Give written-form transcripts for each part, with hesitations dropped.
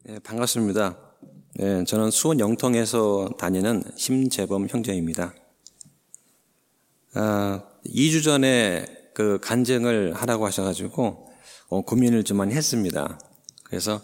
네, 반갑습니다. 네, 저는 수원 영통에서 다니는 심재범 형제입니다. 2주 전에 그 간증을 하라고 하셔가지고 고민을 좀 많이 했습니다. 그래서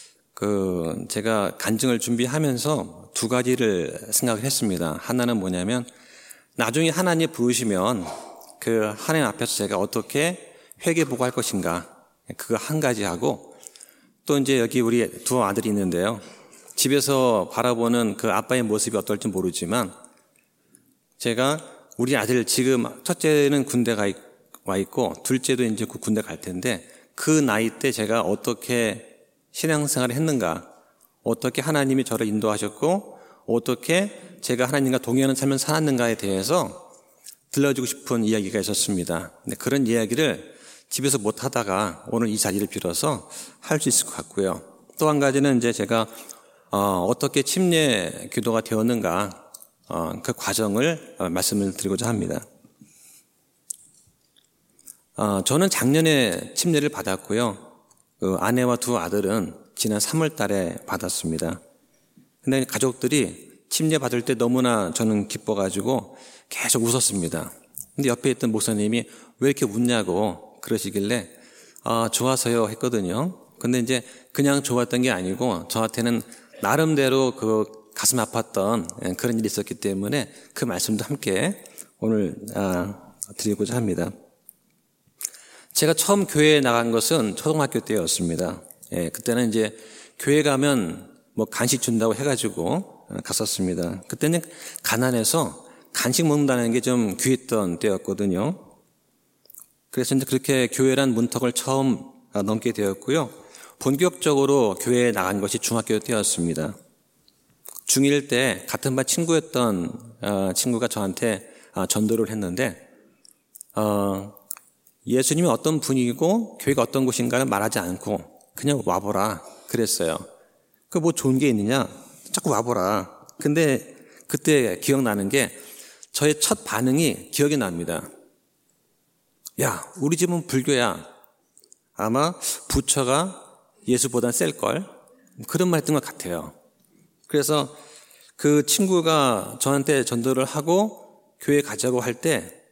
제가 간증을 준비하면서 두 가지를 생각을 했습니다. 하나는 뭐냐면 나중에 하나님 부르시면 그 하나님 앞에서 제가 어떻게 회개보고할 것인가, 그거 한 가지 하고, 또 이제 여기 우리 두 아들이 있는데요. 집에서 바라보는 그 아빠의 모습이 어떨지 모르지만 제가 우리 아들 지금 첫째는 군대 와 있고 둘째도 이제 군대 갈 텐데 그 나이 때 제가 어떻게 신앙생활을 했는가, 어떻게 하나님이 저를 인도하셨고 어떻게 제가 하나님과 동행하는 삶을 살았는가에 대해서 들려주고 싶은 이야기가 있었습니다. 근데 그런 이야기를 집에서 못 하다가 오늘 이 자리를 빌어서 할 수 있을 것 같고요. 또 한 가지는 이제 제가 어떻게 침례 기도가 되었는가, 그 과정을 말씀을 드리고자 합니다. 저는 작년에 침례를 받았고요. 아내와 두 아들은 지난 3월 달에 받았습니다. 근데 가족들이 침례 받을 때 너무나 저는 기뻐가지고 계속 웃었습니다. 근데 옆에 있던 목사님이 왜 이렇게 웃냐고 그러시길래 좋아서요 했거든요. 근데 이제 그냥 좋았던 게 아니고 저한테는 나름대로 그 가슴 아팠던 그런 일이 있었기 때문에 그 말씀도 함께 오늘 드리고자 합니다. 제가 처음 교회에 나간 것은 초등학교 때였습니다. 그때는 이제 교회 가면 뭐 간식 준다고 해가지고 갔었습니다. 그때는 가난해서 간식 먹는다는 게 좀 귀했던 때였거든요. 그래서 이제 그렇게 교회란 문턱을 처음 넘게 되었고요. 본격적으로 교회에 나간 것이 중학교 때였습니다. 중1 때 같은 반 친구였던 친구가 저한테 전도를 했는데 예수님이 어떤 분이고 교회가 어떤 곳인가를 말하지 않고 그냥 와보라 그랬어요. 그 뭐 좋은 게 있느냐? 자꾸 와보라. 근데 그때 기억나는 게 저의 첫 반응이 기억이 납니다. 야, 우리 집은 불교야. 아마 부처가 예수보단 셀걸? 그런 말 했던 것 같아요. 그래서 그 친구가 저한테 전도를 하고 교회 가자고 할 때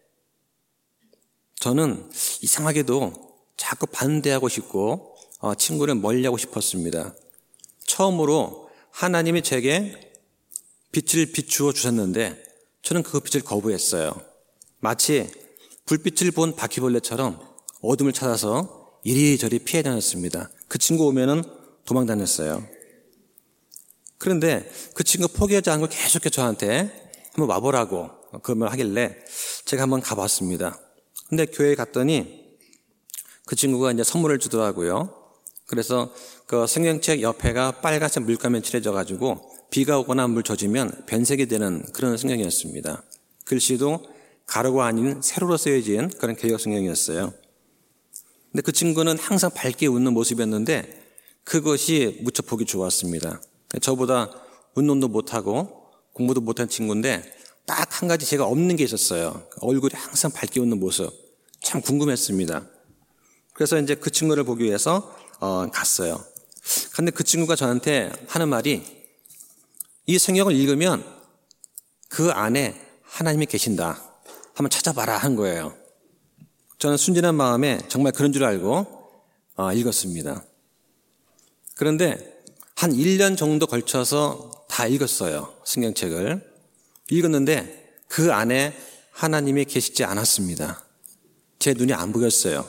저는 이상하게도 자꾸 반대하고 싶고 친구를 멀리하고 싶었습니다. 처음으로 하나님이 제게 빛을 비추어 주셨는데 저는 그 빛을 거부했어요. 마치 불빛을 본 바퀴벌레처럼 어둠을 찾아서 이리저리 피해 다녔습니다. 그 친구 오면은 도망 다녔어요. 그런데 그 친구 포기하지 않고 계속해서 저한테 한번 와보라고 그 말 하길래 제가 한번 가봤습니다. 근데 교회에 갔더니 그 친구가 이제 선물을 주더라고요. 그래서 그 성경책 옆에가 빨간색 물감에 칠해져가지고 비가 오거나 물 젖으면 변색이 되는 그런 성경이었습니다. 글씨도 가로가 아닌 세로로 쓰여진 그런 개역 성경이었어요. 근데 그 친구는 항상 밝게 웃는 모습이었는데 그것이 무척 보기 좋았습니다. 저보다 운동도 못하고 공부도 못한 친구인데 딱 한 가지 제가 없는 게 있었어요. 얼굴이 항상 밝게 웃는 모습. 참 궁금했습니다. 그래서 이제 그 친구를 보기 위해서 갔어요. 근데 그 친구가 저한테 하는 말이 이 성경을 읽으면 그 안에 하나님이 계신다. 한번 찾아봐라 한 거예요. 저는 순진한 마음에 정말 그런 줄 알고 읽었습니다. 그런데 한 1년 정도 걸쳐서 다 읽었어요. 성경책을. 읽었는데 그 안에 하나님이 계시지 않았습니다. 제 눈이 안 보였어요.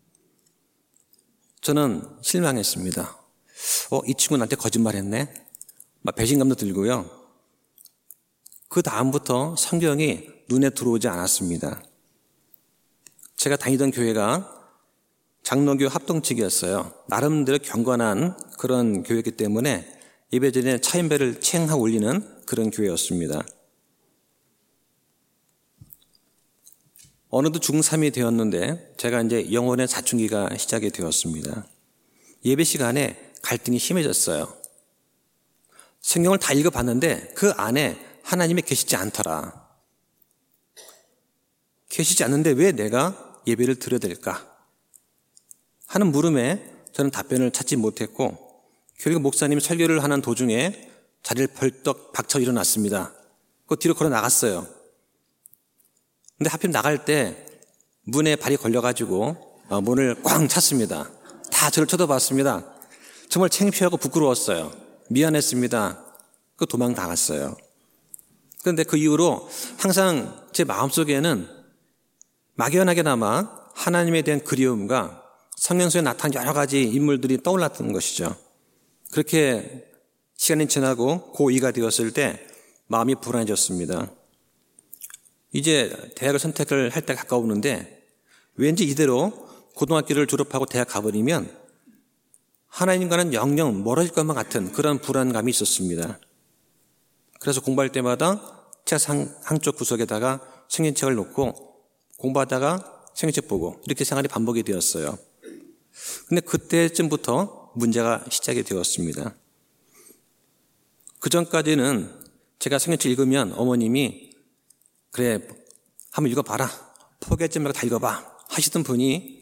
저는 실망했습니다. 이 친구 나한테 거짓말했네? 막 배신감도 들고요. 그 다음부터 성경이 눈에 들어오지 않았습니다. 제가 다니던 교회가 장로교 합동측이었어요. 나름대로 경건한 그런 교회이기 때문에 예배전에 차인배를 챙하고 올리는 그런 교회였습니다. 어느덧 중3이 되었는데 제가 이제 영혼의 사춘기가 시작이 되었습니다. 예배 시간에 갈등이 심해졌어요. 성경을 다 읽어봤는데 그 안에 하나님이 계시지 않더라. 계시지 않는데 왜 내가 예배를 드려야 될까? 하는 물음에 저는 답변을 찾지 못했고 결국 목사님이 설교를 하는 도중에 자리를 벌떡 박쳐 일어났습니다. 그 뒤로 걸어 나갔어요. 근데 하필 나갈 때 문에 발이 걸려가지고 문을 꽝 찼습니다. 다 저를 쳐다봤습니다. 정말 창피하고 부끄러웠어요. 미안했습니다. 그 도망 나갔어요. 그런데 그 이후로 항상 제 마음속에는 막연하게나마 하나님에 대한 그리움과 성경서에 나타난 여러 가지 인물들이 떠올랐던 것이죠. 그렇게 시간이 지나고 고2가 되었을 때 마음이 불안해졌습니다. 이제 대학을 선택을 할 때 가까우는데 왠지 이대로 고등학교를 졸업하고 대학 가버리면 하나님과는 영영 멀어질 것만 같은 그런 불안감이 있었습니다. 그래서 공부할 때마다 책상 한쪽 구석에다가 성경책을 놓고 공부하다가 성경책 보고 이렇게 생활이 반복이 되었어요. 근데 그때쯤부터 문제가 시작이 되었습니다. 그 전까지는 제가 성경책 읽으면 어머님이 그래 한번 읽어봐라, 포기하지 말고 다 읽어봐 하시던 분이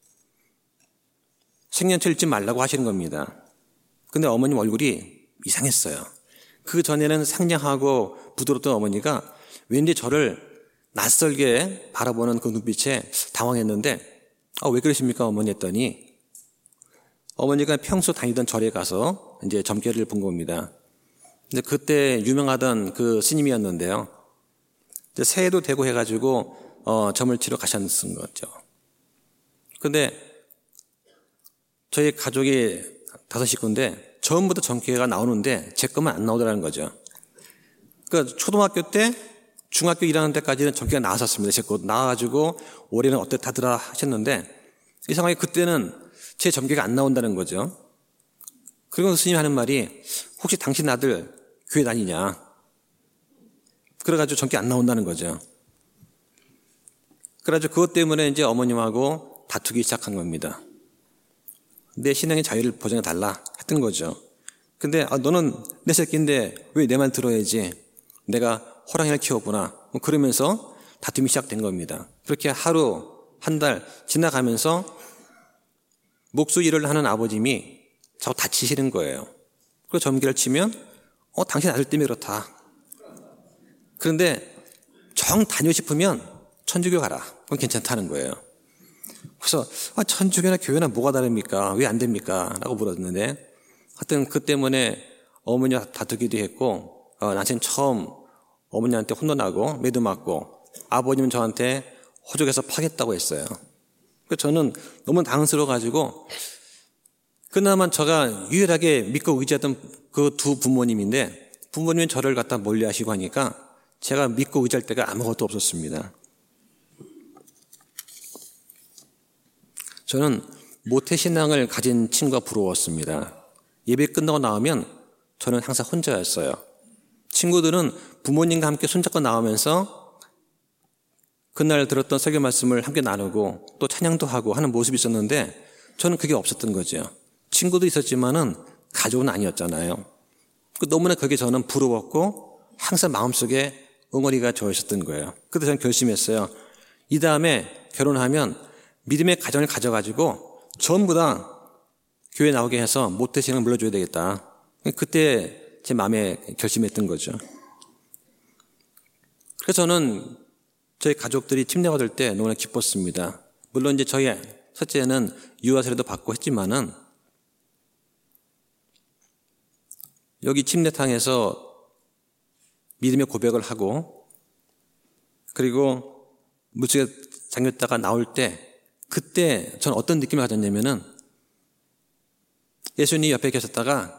성경책 읽지 말라고 하시는 겁니다. 근데 어머님 얼굴이 이상했어요. 그 전에는 상냥하고 부드럽던 어머니가 왠지 저를 낯설게 바라보는 그 눈빛에 당황했는데 왜 그러십니까 어머니 했더니 어머니가 평소 다니던 절에 가서 이제 점괘를 본 겁니다. 근데 그때 유명하던 그 스님이었는데요. 이제 새해도 되고 해가지고 점을 치러 가셨던 거죠. 근데 저희 가족이 5식구인데 처음부터 점괘가 나오는데 제 것만 안 나오더라는 거죠. 그러니까 초등학교 때 중학교 1학년 때까지는 점괘가 나왔었습니다. 제 것 나와가지고 올해는 어땠다더라 하셨는데 이상하게 그때는 제 점괘가 안 나온다는 거죠. 그리고 스님이 하는 말이 혹시 당신 아들 교회 다니냐? 그래가지고 점괘 안 나온다는 거죠. 그래가지고 그것 때문에 이제 어머님하고 다투기 시작한 겁니다. 내 신앙의 자유를 보장해달라 했던 거죠. 근데 너는 내 새끼인데 왜 내 말 들어야지. 내가 호랑이를 키웠구나. 그러면서 다툼이 시작된 겁니다. 그렇게 하루, 한 달 지나가면서 목수 일을 하는 아버님이 자꾸 다치시는 거예요. 그리고 점괘를 치면 당신 아들 때문에 그렇다. 그런데 정 다니고 싶으면 천주교 가라. 그건 괜찮다는 거예요. 그래서 천주교나 교회나 뭐가 다릅니까? 왜 안 됩니까? 라고 물었는데 하여튼 그 때문에 어머니와 다투기도 했고 나중에 처음 어머니한테 혼나고 매도 맞고 아버님은 저한테 호적에서 파겠다고 했어요. 그래서 저는 너무 당황스러워가지고 그나마 제가 유일하게 믿고 의지했던 그 두 부모님인데 부모님은 저를 갖다 멀리하시고 하니까 제가 믿고 의지할 데가 아무것도 없었습니다. 저는 모태신앙을 가진 친구가 부러웠습니다. 예배 끝나고 나오면 저는 항상 혼자였어요. 친구들은 부모님과 함께 손잡고 나오면서 그날 들었던 설교 말씀을 함께 나누고 또 찬양도 하고 하는 모습이 있었는데 저는 그게 없었던 거죠. 친구도 있었지만은 가족은 아니었잖아요. 너무나 그게 저는 부러웠고 항상 마음속에 응어리가 져 있었던 거예요. 그래서 저는 결심했어요. 이 다음에 결혼하면 믿음의 가정을 가져가지고 전부 다 교회 나오게 해서 모태신앙을 물려줘야 되겠다. 그때 제 마음에 결심했던 거죠. 그래서 저는 저희 가족들이 침례가 될 때 너무나 기뻤습니다. 물론 이제 저희 첫째는 유아 세례도 받고 했지만은 여기 침례탕에서 믿음의 고백을 하고 그리고 물속에 잠겼다가 나올 때 그때 저는 어떤 느낌을 가졌냐면은 예수님 옆에 계셨다가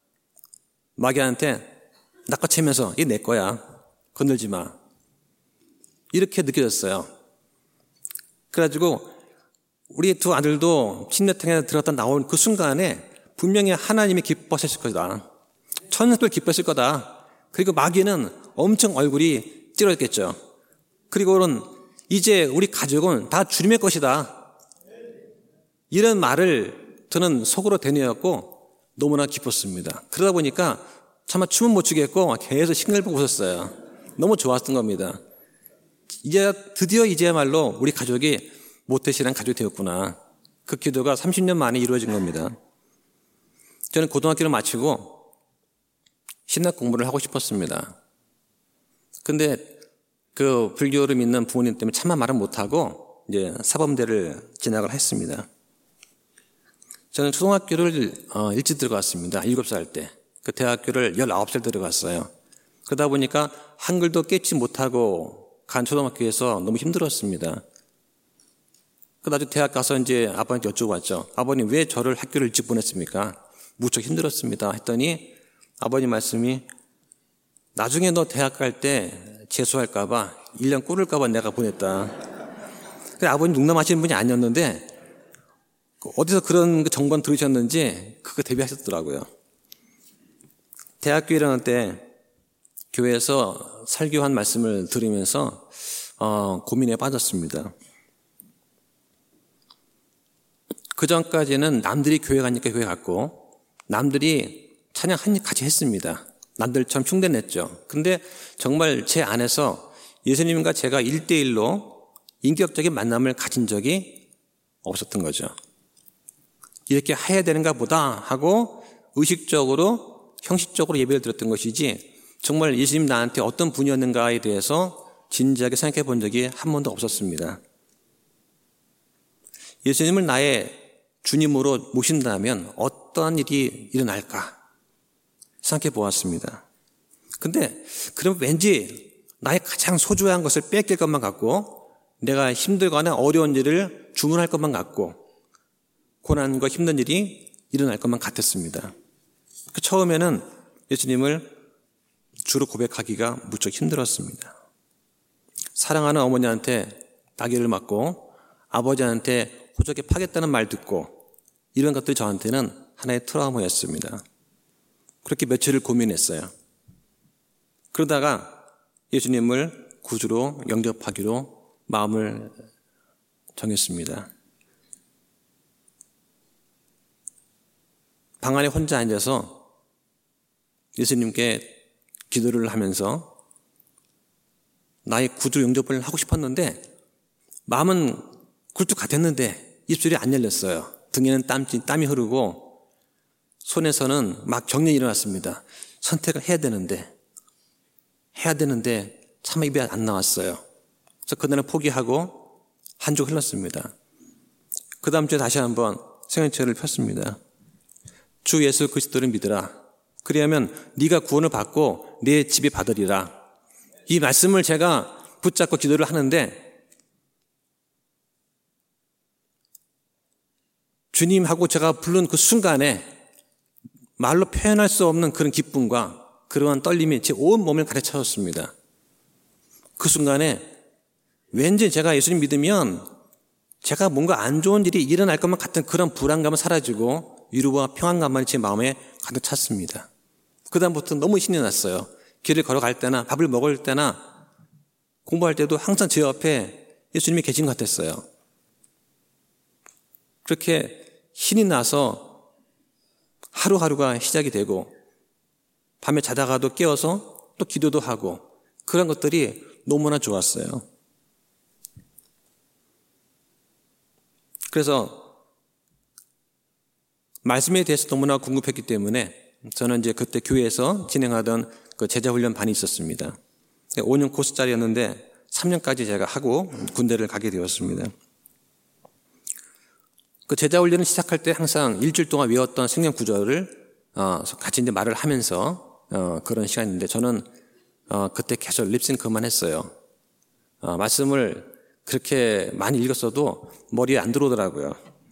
마귀한테 낚아채면서 이게 내 거야. 건들지 마. 이렇게 느껴졌어요. 그래가지고 우리 두 아들도 침례탕에 들어갔다 나온 그 순간에 분명히 하나님이 기뻐하셨을 거다. 천사도 기뻐했을 거다. 그리고 마귀는 엄청 얼굴이 찌그러졌겠죠. 그리고는 이제 우리 가족은 다 주님의 것이다. 이런 말을 저는 속으로 되뇌었고 너무나 기뻤습니다. 그러다 보니까 차마 춤은 못 추겠고 계속 싱글벙글 웃었어요. 너무 좋았던 겁니다. 드디어 이제야말로 우리 가족이 모태신앙 가족이 되었구나. 그 기도가 30년 만에 이루어진 겁니다. 저는 고등학교를 마치고 신학 공부를 하고 싶었습니다. 근데 그 불교를 믿는 부모님 때문에 차마 말을 못하고 이제 사범대를 진학을 했습니다. 저는 초등학교를 일찍 들어갔습니다. 7살 때. 그 대학교를 19살 들어갔어요. 그러다 보니까 한글도 깨지 못하고 간 초등학교에서 너무 힘들었습니다. 그 나중에 대학 가서 이제 아버님한테 여쭤봤죠. 아버님 왜 저를 학교를 일찍 보냈습니까? 무척 힘들었습니다. 했더니 아버님 말씀이 나중에 너 대학 갈 때 재수할까봐 1년 꿇을까봐 내가 보냈다. 아버님 농담하시는 분이 아니었는데 어디서 그런 정보를 들으셨는지 그거 대비하셨더라고요. 대학교 1학년 때 교회에서 설교한 말씀을 들으면서 고민에 빠졌습니다. 그 전까지는 남들이 교회 가니까 교회 갔고 남들이 찬양 같이 했습니다. 남들처럼 흉내냈죠. 근데 정말 제 안에서 예수님과 제가 1대1로 인격적인 만남을 가진 적이 없었던 거죠. 이렇게 해야 되는가 보다 하고 의식적으로 형식적으로 예배를 드렸던 것이지 정말 예수님 나한테 어떤 분이었는가에 대해서 진지하게 생각해 본 적이 한 번도 없었습니다. 예수님을 나의 주님으로 모신다면 어떠한 일이 일어날까 생각해 보았습니다. 근데 그럼 왠지 나의 가장 소중한 것을 뺏길 것만 같고 내가 힘들거나 어려운 일을 주문할 것만 같고 고난과 힘든 일이 일어날 것만 같았습니다. 처음에는 예수님을 주로 고백하기가 무척 힘들었습니다. 사랑하는 어머니한테 따귀를 맞고 아버지한테 호적에 파겠다는 말 듣고 이런 것들이 저한테는 하나의 트라우마였습니다. 그렇게 며칠을 고민했어요. 그러다가 예수님을 구주로 영접하기로 마음을 정했습니다. 방 안에 혼자 앉아서 예수님께 기도를 하면서 나의 구주 영접을 하고 싶었는데 마음은 굴뚝 같았는데 입술이 안 열렸어요. 등에는 땀이 흐르고 손에서는 막 경련이 일어났습니다. 선택을 해야 되는데 차마 입에 안 나왔어요. 그래서 그날은 포기하고 한 주 흘렀습니다. 그 다음 주에 다시 한번 생일체를 폈습니다. 주 예수 그리스도를 믿으라. 그리하면 네가 구원을 받고 내 집이 받으리라. 이 말씀을 제가 붙잡고 기도를 하는데 주님하고 제가 부른 그 순간에 말로 표현할 수 없는 그런 기쁨과 그러한 떨림이 제 온 몸을 가득 채웠습니다. 그 순간에 왠지 제가 예수님 믿으면 제가 뭔가 안 좋은 일이 일어날 것만 같은 그런 불안감은 사라지고 위로와 평안감만이 제 마음에 가득 찼습니다. 그 다음부터 너무 신이 났어요. 길을 걸어갈 때나 밥을 먹을 때나 공부할 때도 항상 제 옆에 예수님이 계신 것 같았어요. 그렇게 신이 나서 하루하루가 시작이 되고 밤에 자다가도 깨어서 또 기도도 하고 그런 것들이 너무나 좋았어요. 그래서 말씀에 대해서 너무나 궁금했기 때문에 저는 이제 그때 교회에서 진행하던 그 제자훈련반이 있었습니다. 5년 코스짜리였는데 3년까지 제가 하고 군대를 가게 되었습니다. 그 제자훈련을 시작할 때 항상 일주일 동안 외웠던 성경 구절을 같이 이제 말을 하면서 그런 시간인데 저는 그때 계속 립싱크만 했어요. 말씀을 그렇게 많이 읽었어도 머리에 안 들어오더라고요.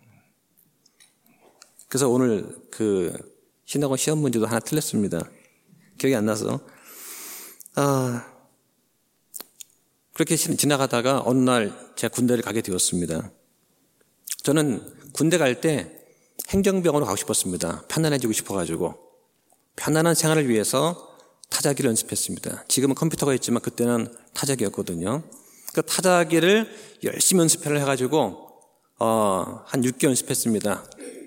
그래서 오늘 그 신학원 시험 문제도 하나 틀렸습니다. 기억이 안 나서. 그렇게 지나가다가 어느 날 제가 군대를 가게 되었습니다. 저는 군대 갈 때 행정병으로 가고 싶었습니다. 편안해지고 싶어가지고. 편안한 생활을 위해서 타자기를 연습했습니다. 지금은 컴퓨터가 있지만 그때는 타자기였거든요. 그 타자기를 열심히 연습을 해가지고 한 6개월 연습했습니다.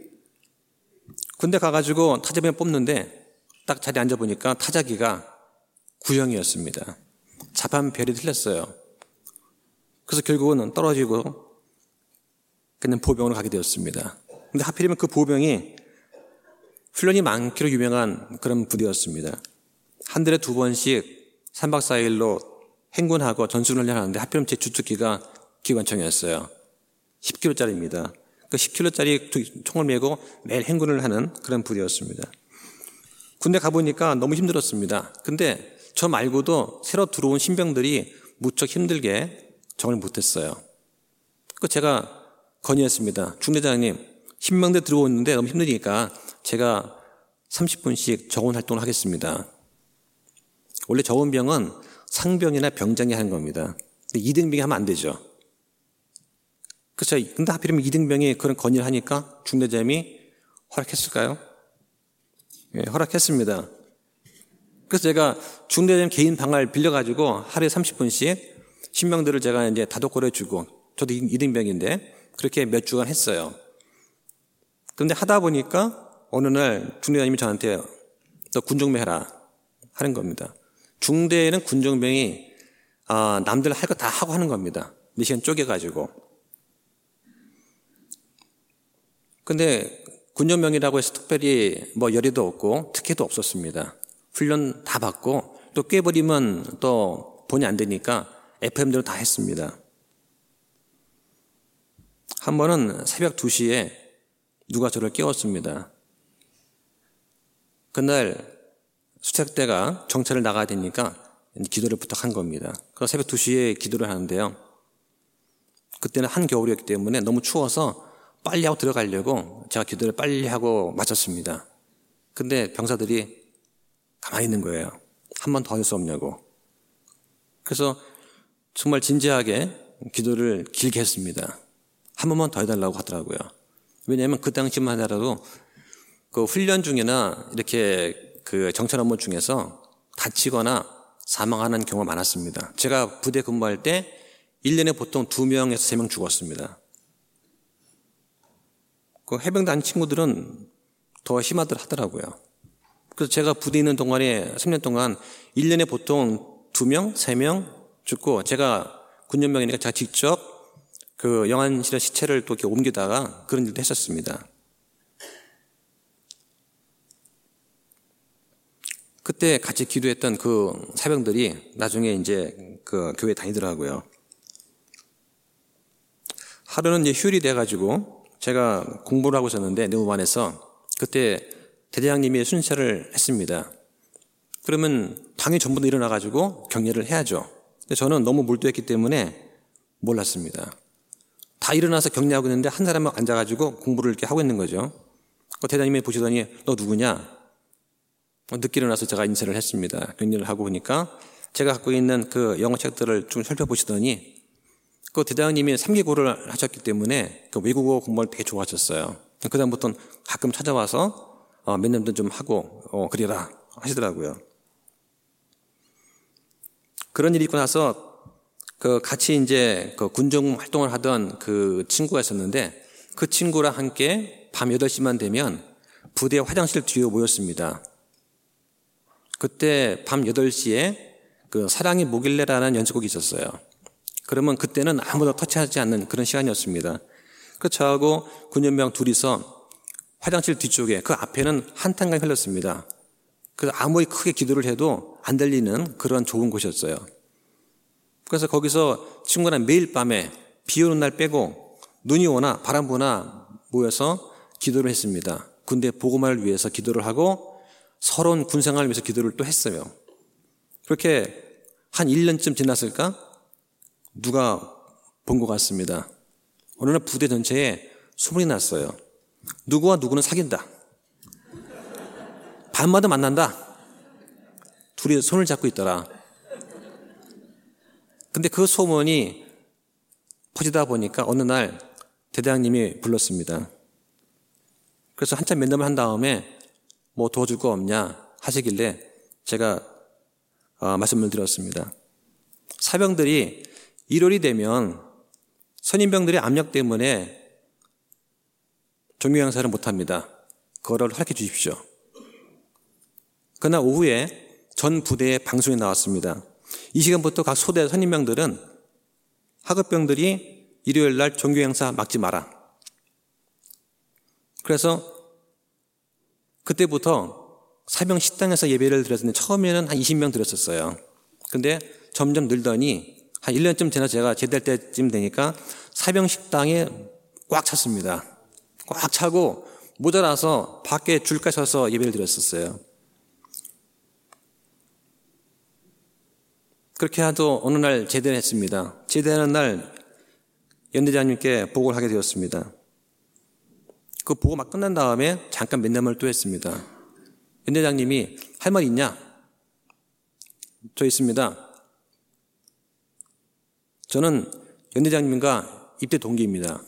군대 가가지고 타자비를 뽑는데 딱 자리에 앉아보니까 타자기가 구형이었습니다. 자판 별이 틀렸어요. 그래서 결국은 떨어지고 그냥 보병으로 가게 되었습니다. 근데 하필이면 그 보병이 훈련이 많기로 유명한 그런 부대였습니다. 한 달에 2번씩 3박 4일로 행군하고 전술훈련을 하는데 하필이면 제 주특기가 기관총이었어요. 10kg짜리입니다. 그 10kg짜리 총을 메고 매일 행군을 하는 그런 부대였습니다. 군대 가보니까 너무 힘들었습니다. 근데 저 말고도 새로 들어온 신병들이 무척 힘들게 적응을 못했어요. 그 제가 건의했습니다. 중대장님, 신병대 들어오는데 너무 힘드니까 제가 30분씩 적응 활동을 하겠습니다. 원래 적응병은 상병이나 병장이 하는 겁니다. 근데 2등병이 하면 안 되죠. 그렇죠. 근데 하필이면 2등병이 그런 건의를 하니까 중대장님이 허락했을까요? 예, 허락했습니다. 그래서 제가 중대장님 개인 방을 빌려가지고 하루에 30분씩 신병들을 제가 이제 다독거려 주고, 저도 2등병인데 그렇게 몇 주간 했어요. 그런데 하다 보니까 어느 날 중대장님이 저한테 너 군종병 해라 하는 겁니다. 중대에는 군종병이 남들 할 거 다 하고 하는 겁니다. 몇 시간 쪼개가지고. 근데 군종병이라고 해서 특별히 뭐 열의도 없고 특혜도 없었습니다. 훈련 다 받고 또 깨버리면 또 돈이 안 되니까 FM대로 다 했습니다. 한 번은 새벽 2시에 누가 저를 깨웠습니다. 그날 수색대가 정찰을 나가야 되니까 기도를 부탁한 겁니다. 그래서 새벽 2시에 기도를 하는데요. 그때는 한겨울이었기 때문에 너무 추워서 빨리 하고 들어가려고 제가 기도를 빨리 하고 마쳤습니다. 근데 병사들이 가만히 있는 거예요. 한 번 더 할 수 없냐고. 그래서 정말 진지하게 기도를 길게 했습니다. 한 번만 더 해달라고 하더라고요. 왜냐하면 그 당시만 하더라도 그 훈련 중이나 이렇게 그 정찰 업무 중에서 다치거나 사망하는 경우가 많았습니다. 제가 부대 근무할 때 1년에 보통 2명에서 3명 죽었습니다. 그 해병단 친구들은 더 심하들 하더라고요. 그래서 제가 부대에 있는 동안에 3년 동안 1년에 보통 2명, 3명 죽고, 제가 군nhân 병이니까 제가 직접 그 영안실에 시체를 또 이렇게 옮기다가 그런 일도 했었습니다. 그때 같이 기도했던 그 사병들이 나중에 이제 그 교회 다니더라고요. 하루는 이제 휴일이 돼가지고 제가 공부를 하고 있었는데 내무반에서 그때 대대장님이 순찰을 했습니다. 그러면 당연히 전부 다 일어나가지고 격려를 해야죠. 근데 저는 너무 몰두했기 때문에 몰랐습니다. 다 일어나서 격려하고 있는데 한 사람만 앉아가지고 공부를 이렇게 하고 있는 거죠. 대장님이 보시더니 너 누구냐? 늦게 일어나서 제가 인사를 했습니다. 격려를 하고 보니까 제가 갖고 있는 그 영어 책들을 좀 살펴보시더니 그 대장님이 3개국어를 하셨기 때문에 그 외국어 공부를 되게 좋아하셨어요. 그다음부터는 가끔 찾아와서 몇 년도 좀 하고 그래라 하시더라고요. 그런 일이 있고 나서 그 같이 이제 그 군정 활동을 하던 그 친구가 있었는데 그 친구랑 함께 밤 8시만 되면 부대 화장실 뒤에 모였습니다. 그때 밤 8시에 그 사랑이 뭐길래라는 연습곡이 있었어요. 그러면 그때는 아무도 터치하지 않는 그런 시간이었습니다. 그 저하고 군nhân 병 둘이서 화장실 뒤쪽에 그 앞에는 한탄강이 흘렀습니다. 그래서 아무리 크게 기도를 해도 안 들리는 그런 좁은 곳이었어요. 그래서 거기서 친구랑 매일 밤에 비 오는 날 빼고 눈이 오나 바람 부나 모여서 기도를 했습니다. 군대 보고만을 위해서 기도를 하고 서러운 군생활을 위해서 기도를 또 했어요. 그렇게 한 1년쯤 지났을까? 누가 본 것 같습니다. 어느 날 부대 전체에 소문이 났어요. 누구와 누구는 사귄다. 밤마다 만난다. 둘이 손을 잡고 있더라. 근데 그 소문이 퍼지다 보니까 어느 날 대대장님이 불렀습니다. 그래서 한참 면담을 한 다음에 뭐 도와줄 거 없냐 하시길래 제가 말씀을 드렸습니다. 사병들이 1월이 되면 선임병들의 압력 때문에 종교행사를 못합니다. 그거를 허락해 주십시오. 그날 오후에 전 부대의 방송에 나왔습니다. 이 시간부터 각 소대 선임병들은 하급병들이 일요일 날 종교행사 막지 마라. 그래서 그때부터 사병 식당에서 예배를 드렸는데 처음에는 한 20명 드렸었어요. 근데 점점 늘더니 한 1년쯤 지나 제가 제대할 때쯤 되니까 사병 식당에 꽉 찼습니다. 꽉 차고 모자라서 밖에 줄까지 서서 예배를 드렸었어요. 그렇게 하도 어느 날 제대를 했습니다. 제대하는 날 연대장님께 보고를 하게 되었습니다. 그 보고 막 끝난 다음에 잠깐 면담을 또 했습니다. 연대장님이 할 말 있냐? 저 있습니다. 저는 연대장님과 입대 동기입니다.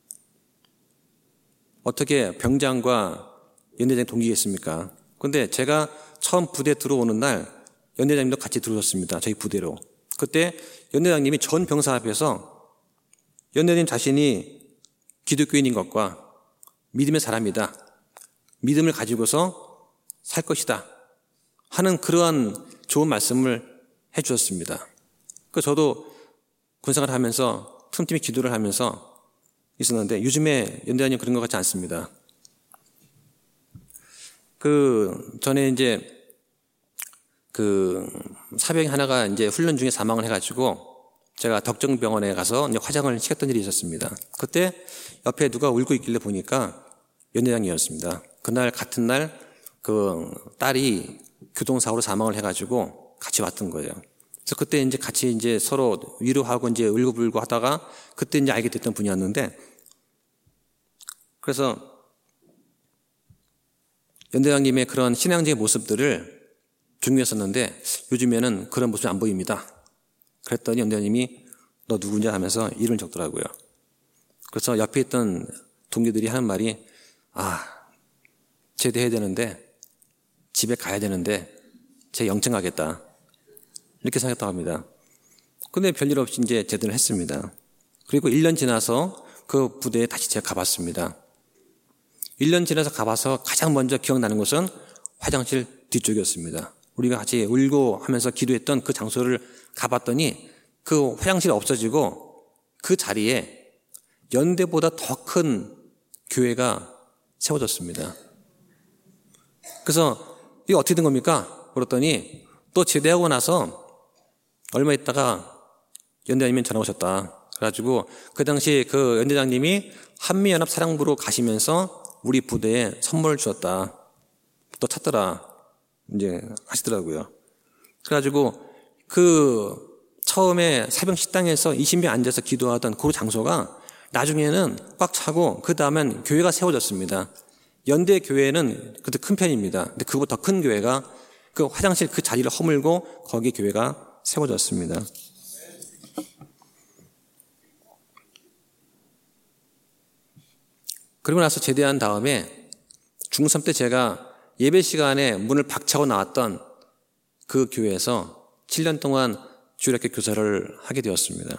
어떻게 병장과 연대장 동기겠습니까? 근데 제가 처음 부대 들어오는 날 연대장님도 같이 들어오셨습니다. 저희 부대로. 그때 연대장님이 전 병사 앞에서 연대장님 자신이 기독교인인 것과 믿음의 사람이다. 믿음을 가지고서 살 것이다. 하는 그러한 좋은 말씀을 해 주셨습니다. 저도 군생활을 하면서 틈틈이 기도를 하면서 있었는데 요즘에 연대장님 그런 것 같지 않습니다. 전에 이제 사병이 하나가 이제 훈련 중에 사망을 해가지고 제가 덕정병원에 가서 이제 화장을 시켰던 일이 있었습니다. 그때 옆에 누가 울고 있길래 보니까 연대장이었습니다. 그날 같은 날 딸이 교통사고로 사망을 해가지고 같이 왔던 거예요. 그래서 그때 이제 같이 이제 서로 위로하고 이제 울고불고 하다가 그때 이제 알게 됐던 분이었는데 그래서 연대장님의 그런 신앙적인 모습들을 중요했었는데 요즘에는 그런 모습이 안 보입니다. 그랬더니 연대장님이 너 누구냐 하면서 이름을 적더라고요. 그래서 옆에 있던 동기들이 하는 말이 제대해야 되는데 집에 가야 되는데 제 영청 가겠다. 이렇게 생각했다고 합니다. 근데 별일 없이 이제 제대를 했습니다. 그리고 1년 지나서 그 부대에 다시 제가 가봤습니다. 1년 지나서 가봐서 가장 먼저 기억나는 곳은 화장실 뒤쪽이었습니다. 우리가 같이 울고 하면서 기도했던 그 장소를 가봤더니 그 화장실이 없어지고 그 자리에 연대보다 더 큰 교회가 세워졌습니다. 그래서 이게 어떻게 된 겁니까? 그랬더니 또 제대하고 나서 얼마 있다가 연대장님이 전화 오셨다. 그래가지고 그 당시 그 연대장님이 한미연합 사령부로 가시면서 우리 부대에 선물을 주었다. 또 찾더라. 이제 하시더라고요. 그래가지고 처음에 사병 식당에서 20명 앉아서 기도하던 그 장소가 나중에는 꽉 차고 그 다음엔 교회가 세워졌습니다. 연대 교회는 그때 큰 편입니다. 근데 그보다 더 큰 교회가 그 화장실 그 자리를 허물고 거기 교회가 세워졌습니다. 그리고 나서 제대한 다음에 중3 때 제가 예배 시간에 문을 박차고 나왔던 그 교회에서 7년 동안 주일학교 교사를 하게 되었습니다.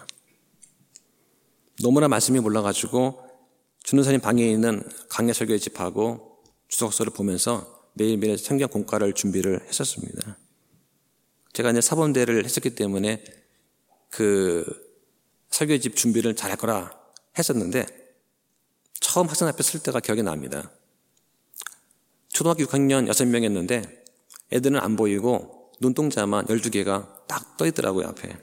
너무나 말씀이 몰라가지고 준호사님 방에 있는 강야 설교의 집하고 주석서를 보면서 매일매일 성경 공과를 준비를 했었습니다. 제가 이제 사범대를 했었기 때문에 그 설교의 집 준비를 잘할 거라 했었는데 처음 학생 앞에 설 때가 기억이 납니다. 초등학교 6학년 6명이었는데 애들은 안 보이고 눈동자만 12개가 딱 떠 있더라고요, 앞에.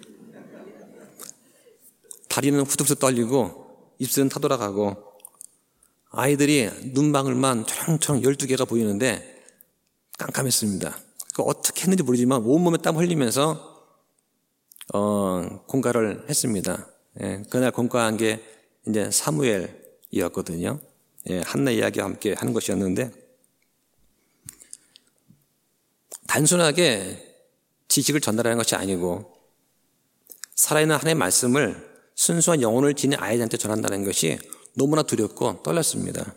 다리는 후들후들 떨리고 입술은 타돌아가고 아이들이 눈망울만 초롱초롱 12개가 보이는데 깜깜했습니다. 어떻게 했는지 모르지만 온몸에 땀 흘리면서 공과를 했습니다. 예, 그날 공과한 게 이제 사무엘이었거든요. 예, 한나 이야기와 함께 하는 것이었는데 단순하게 지식을 전달하는 것이 아니고 살아있는 하나님의 말씀을 순수한 영혼을 지닌 아이들한테 전한다는 것이 너무나 두렵고 떨렸습니다.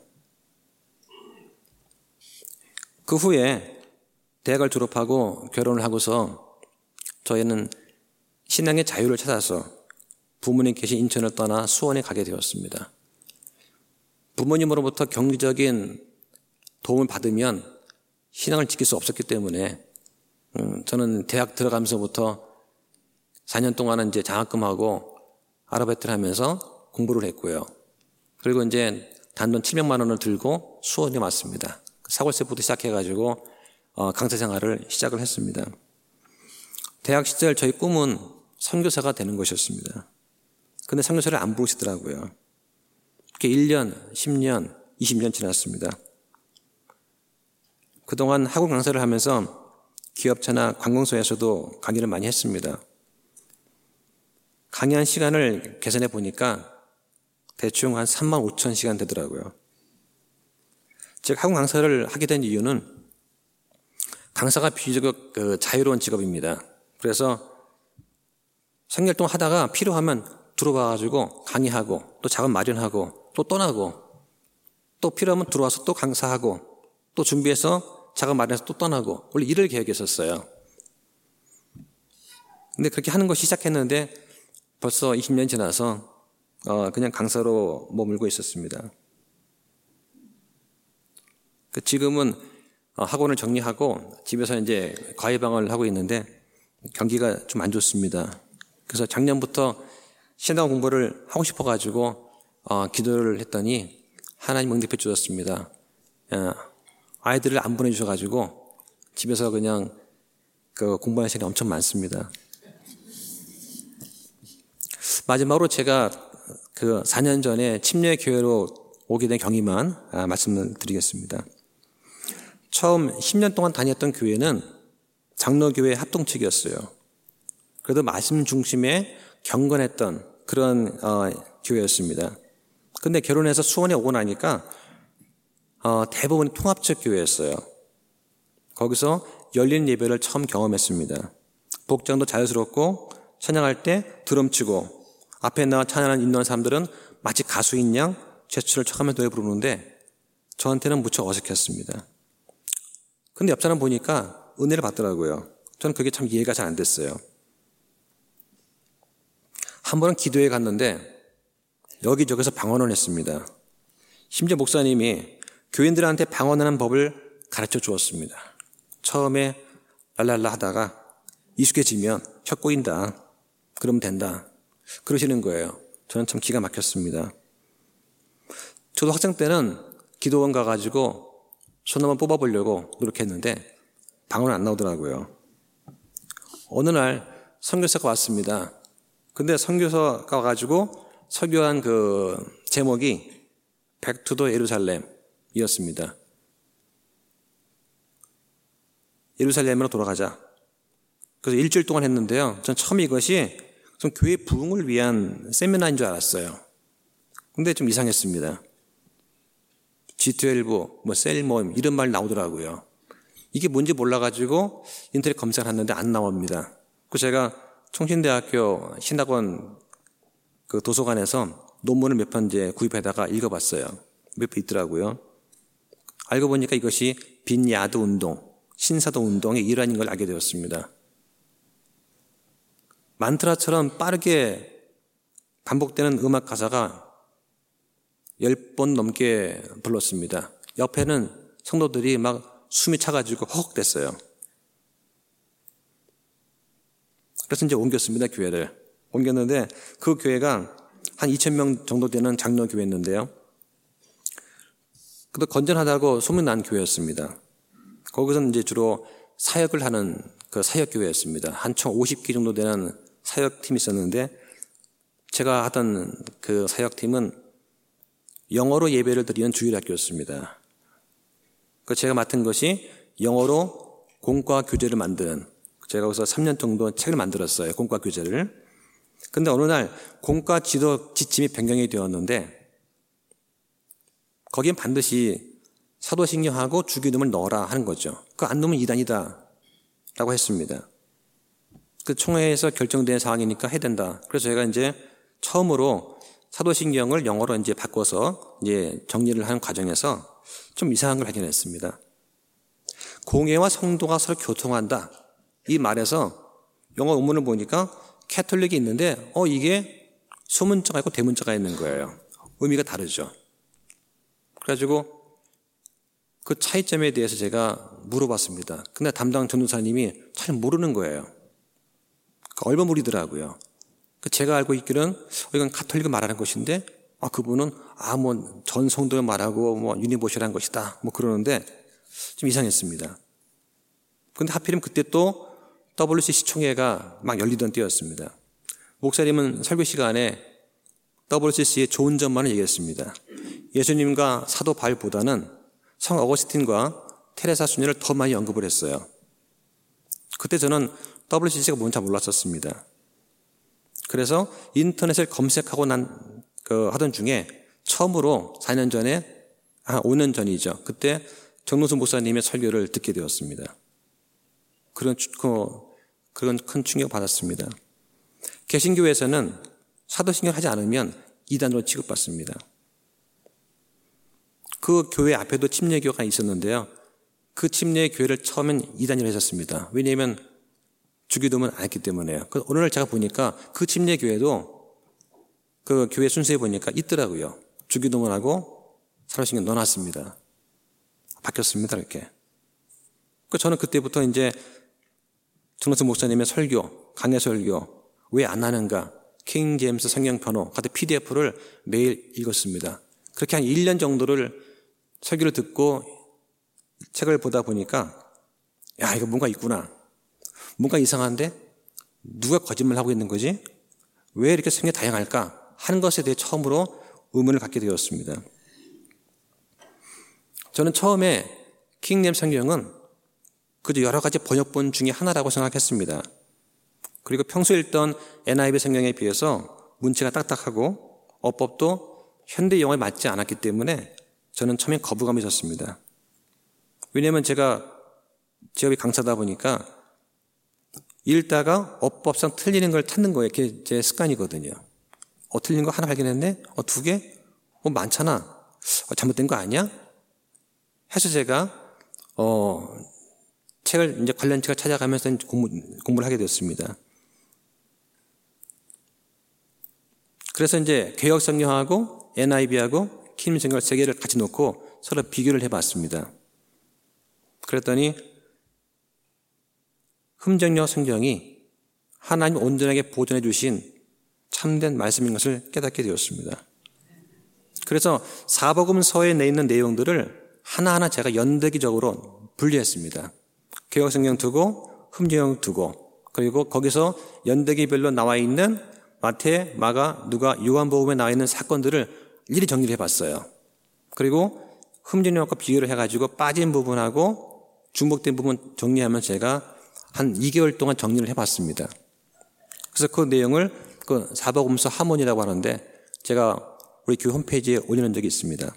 그 후에 대학을 졸업하고 결혼을 하고서 저희는 신앙의 자유를 찾아서 부모님 계신 인천을 떠나 수원에 가게 되었습니다. 부모님으로부터 경제적인 도움을 받으면 신앙을 지킬 수 없었기 때문에 저는 대학 들어가면서부터 4년 동안은 이제 장학금하고 아르바이트를 하면서 공부를 했고요. 그리고 이제 단돈 700만 원을 들고 수원에 왔습니다. 4월세부터 시작해가지고 강사 생활을 시작을 했습니다. 대학 시절 저희 꿈은 선교사가 되는 것이었습니다. 근데 선교사를 안 부르시더라고요. 그렇게 1년, 10년, 20년 지났습니다. 그동안 학원 강사를 하면서 기업체나 관공서에서도 강의를 많이 했습니다. 강의한 시간을 계산해 보니까 대충 한 3만 5천 시간 되더라고요. 제가 학원 강사를 하게 된 이유는 강사가 비교적 자유로운 직업입니다. 그래서 생활동 하다가 필요하면 들어와가지고 강의하고 또 자금 마련하고 또 떠나고 또 필요하면 들어와서 또 강사하고 또 준비해서 자금 마련해서 또 떠나고 원래 이럴 계획이었었어요. 근데 그렇게 하는 거 시작했는데 벌써 20년 지나서 그냥 강사로 머물고 있었습니다. 지금은 학원을 정리하고 집에서 이제 과외방을 하고 있는데 경기가 좀 안 좋습니다. 그래서 작년부터 신앙 공부를 하고 싶어가지고 기도를 했더니 하나님 응답해 주셨습니다. 아이들을 안 보내주셔가지고 집에서 그냥 공부하는 시간이 엄청 많습니다. 마지막으로 제가 4년 전에 침례 교회로 오게 된 경위만 말씀을 드리겠습니다. 처음 10년 동안 다녔던 교회는 장로교회 합동측이었어요. 그래도 말씀 중심에 경건했던 그런 교회였습니다. 근데 결혼해서 수원에 오고 나니까 대부분 통합적 교회였어요. 거기서 열린 예배를 처음 경험했습니다. 복장도 자유스럽고 찬양할 때 드럼치고 앞에 나와 찬양하는 있는 사람들은 마치 가수인 양 제스처를 척하면서 노래 부르는데 저한테는 무척 어색했습니다. 근데 옆 사람 보니까 은혜를 받더라고요. 저는 그게 참 이해가 잘 안 됐어요. 한 번은 기도회 갔는데 여기저기서 방언을 했습니다. 심지어 목사님이 교인들한테 방언하는 법을 가르쳐 주었습니다. 처음에 랄랄라 하다가 익숙해지면 혀 꼬인다. 그러면 된다. 그러시는 거예요. 저는 참 기가 막혔습니다. 저도 학생 때는 기도원 가가지고 손 한번 뽑아보려고 노력했는데 방언은 안 나오더라고요. 어느 날 선교사가 왔습니다. 근데 선교사가 와가지고 설교한 제목이 Back to the 예루살렘이었습니다. 예루살렘으로 돌아가자. 그래서 일주일 동안 했는데요. 전 처음 이것이 좀 교회 부흥을 위한 세미나인 줄 알았어요. 근데 좀 이상했습니다. G12, 셀 모임 이런 말 나오더라고요. 이게 뭔지 몰라가지고 인터넷 검색을 했는데 안 나옵니다. 그래서 제가 총신대학교 신학원 도서관에서 논문을 몇 편 이제 구입해다가 읽어봤어요. 몇 편 있더라고요. 알고 보니까 이것이 빈야드 운동, 신사도 운동의 일환인 걸 알게 되었습니다. 만트라처럼 빠르게 반복되는 음악 가사가 10번 넘게 불렀습니다. 옆에는 성도들이 막 숨이 차가지고 허걱댔어요. 그래서 이제 옮겼습니다, 교회를. 옮겼는데 그 교회가 한 2,000명 정도 되는 장로교회였는데요. 그래도 건전하다고 소문난 교회였습니다. 거기서는 이제 주로 사역을 하는 사역교회였습니다. 한 총 50기 정도 되는 사역팀이 있었는데 제가 하던 그 사역팀은 영어로 예배를 드리는 주일학교였습니다. 제가 맡은 것이 영어로 공과 교재를 만드는, 제가 거기서 3년 정도 책을 만들었어요. 공과 교재를. 근데 어느 날 공과 지도 지침이 변경이 되었는데 거기엔 반드시 사도신경하고 주기도문을 넣어라 하는 거죠. 그거 안 넣으면 이단이다 라고 했습니다. 그 총회에서 결정된 사항이니까 해야 된다. 그래서 제가 이제 처음으로 사도신경을 영어로 이제 바꿔서 이제 정리를 하는 과정에서 좀 이상한 걸 발견했습니다. 공예와 성도가 서로 교통한다. 이 말에서 영어 원문을 보니까 캐톨릭이 있는데 이게 소문자가 있고 대문자가 있는 거예요. 의미가 다르죠. 그래가지고 그 차이점에 대해서 제가 물어봤습니다. 근데 담당 전도사님이 잘 모르는 거예요. 얼버무리더라고요. 제가 알고 있기로는 이건 가톨릭을 말하는 것인데 그분은 전 성도를 말하고 유니버셜한 것이다 그러는데 좀 이상했습니다. 그런데 하필이면 그때 또 WCC 총회가 막 열리던 때였습니다. 목사님은 설교 시간에 WCC의 좋은 점만을 얘기했습니다. 예수님과 사도 바울보다는 성 어거스틴과 테레사 수녀를 더 많이 언급을 했어요. 그때 저는 WCC가 뭔지 잘 몰랐었습니다. 그래서 인터넷을 검색하고 하던 중에 처음으로 4년 전에, 5년 전이죠. 그때 정노수 목사님의 설교를 듣게 되었습니다. 그런 큰 충격을 받았습니다. 개신교에서는 사도신경을 하지 않으면 이단으로 취급받습니다. 그 교회 앞에도 침례교가 있었는데요. 그 침례교회를 처음엔 이단이라고 했었습니다. 왜냐하면 주기도문 안 했기 때문에요. 오늘 제가 보니까 그 침례교회도 그 교회 순서에 보니까 있더라고요. 주기도문하고 사도신경 넣어놨습니다. 바뀌었습니다, 이렇게. 저는 그때부터 이제 정노수 목사님의 설교, 강해 설교, 왜 안 하는가, 킹 제임스 성경 변호 같은 PDF를 매일 읽었습니다. 그렇게 한 1년 정도를 설교를 듣고 책을 보다 보니까, 야, 이거 뭔가 있구나. 뭔가 이상한데? 누가 거짓말하고 있는 거지? 왜 이렇게 성경이 다양할까? 하는 것에 대해 처음으로 의문을 갖게 되었습니다. 저는 처음에 킹 제임스 성경은 그저 여러 가지 번역본 중에 하나라고 생각했습니다. 그리고 평소에 읽던 NIV 성경에 비해서 문체가 딱딱하고 어법도 현대 영어에 맞지 않았기 때문에 저는 처음엔 거부감이 있었습니다. 왜냐하면 제가 직업이 강사다 보니까 읽다가 어법상 틀리는 걸 찾는 거예요. 그게 제 습관이거든요. 틀린 거 하나 발견했네? 2개? 많잖아. 잘못된 거 아니야? 해서 제가 책을 이제 관련 책을 찾아가면서 공부를 하게 됐습니다. 그래서 이제 개역 성경하고 NIV하고 킹 성경을 세 개를 같이 놓고 서로 비교를 해봤습니다. 그랬더니 흠정역 성경이 하나님 온전하게 보존해 주신 참된 말씀인 것을 깨닫게 되었습니다. 그래서 사복음서에 내있는 내용들을 하나하나 제가 연대기적으로 분리했습니다. 개역 성경 두고 흠정역 두고 그리고 거기서 연대기별로 나와 있는 마태, 마가, 누가, 요한복음에 나와 있는 사건들을 일일이 정리를 해봤어요. 그리고 흠정역과 비교를 해가지고 빠진 부분하고 중복된 부분 정리하면 제가 한 2개월 동안 정리를 해봤습니다. 그래서 그 내용을 그 사복음서 하몬이라고 하는데 제가 우리 교회 홈페이지에 올려놓은 적이 있습니다.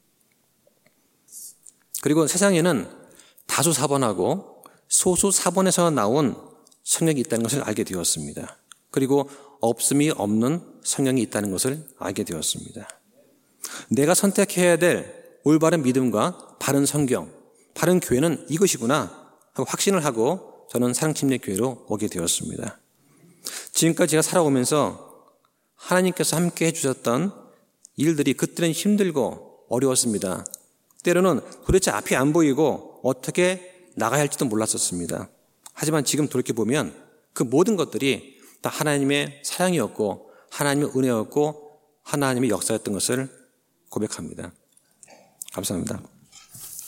그리고 세상에는 다수 사본하고 소수 사본에서 나온 성경이 있다는 것을 알게 되었습니다. 그리고 없음이 없는 성경이 있다는 것을 알게 되었습니다. 내가 선택해야 될 올바른 믿음과 바른 성경, 바른 교회는 이것이구나 하고 확신을 하고 저는 사랑침례교회로 오게 되었습니다. 지금까지 제가 살아오면서 하나님께서 함께 해주셨던 일들이 그때는 힘들고 어려웠습니다. 때로는 도대체 앞이 안 보이고 어떻게 나가야 할지도 몰랐었습니다. 하지만 지금 돌이켜보면 그 모든 것들이 다 하나님의 사랑이었고 하나님의 은혜였고 하나님의 역사였던 것을 고백합니다. 감사합니다.